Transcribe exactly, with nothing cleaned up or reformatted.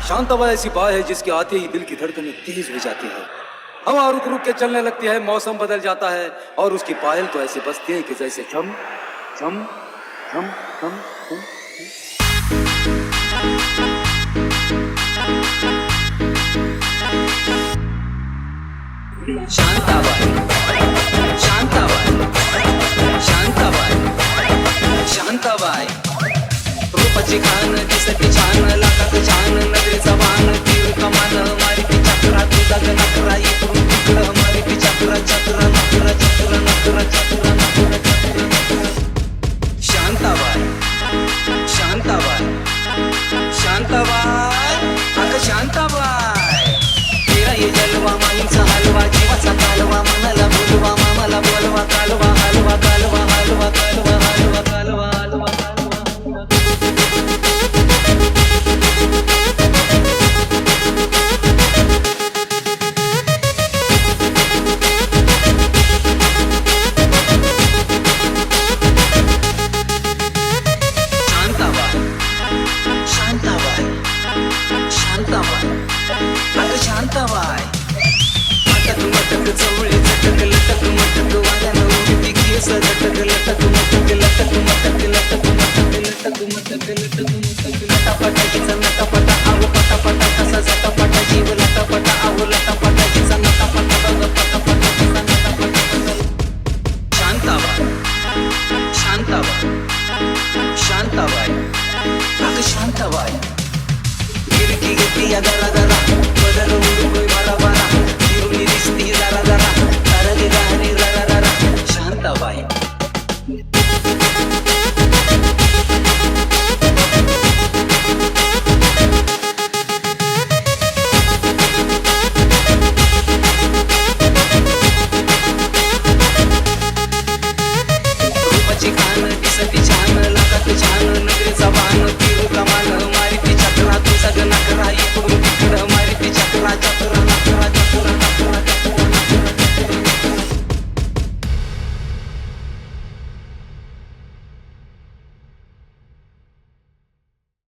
शांताबाई ऐसी बात है जिसके आते ही दिल की धड़कनें तेज हो जाती है, हवा रुक रुक के चलने लगती है, मौसम बदल जाता है और उसकी पायल तो ऐसे बजती है कि जैसे छम छम छम छम छम। शांताबाई शांताबाई शांताबाई शांताबाई रूपाची खान दिसते छान, लाखात छान नजरेचा बाण, तीर कमान मारिती चक्रा, तुझा नकरा इकडून तिकडं मारिती चक्रा चक्रा नकरा चक्रा नकरा चक्रा नकरा चक्रा नकरा। शांताबाई शांताबाई शांताबाई अगं शांताबाई, तेरा ये जलवा माईचा हलवा, जीवाचा कालवा, मनाला बोलवा, मामाला बोलवा, कालवा हलवा कालवा हलवा कालवा हलवा कालवा हलवा कालवा। शांताबाई शांताबाई अगं शांताबाई, मटक मटक चवळे चटक लटक मटक वाऱ्यानं उडती केस झटक लटक मटक लटक मटक लटक मटक लटक मटक लटक मटक लटापटा हिचा नटापटा आव पटापटा कसा झटापटा जीव लटापटा आव लटापटा हिचा नटापटा बघ पटापटा हिचा नटापटा। शांताबाई शांताबाई शांताबाई अगं शांताबाई, गिरकी गिरकी या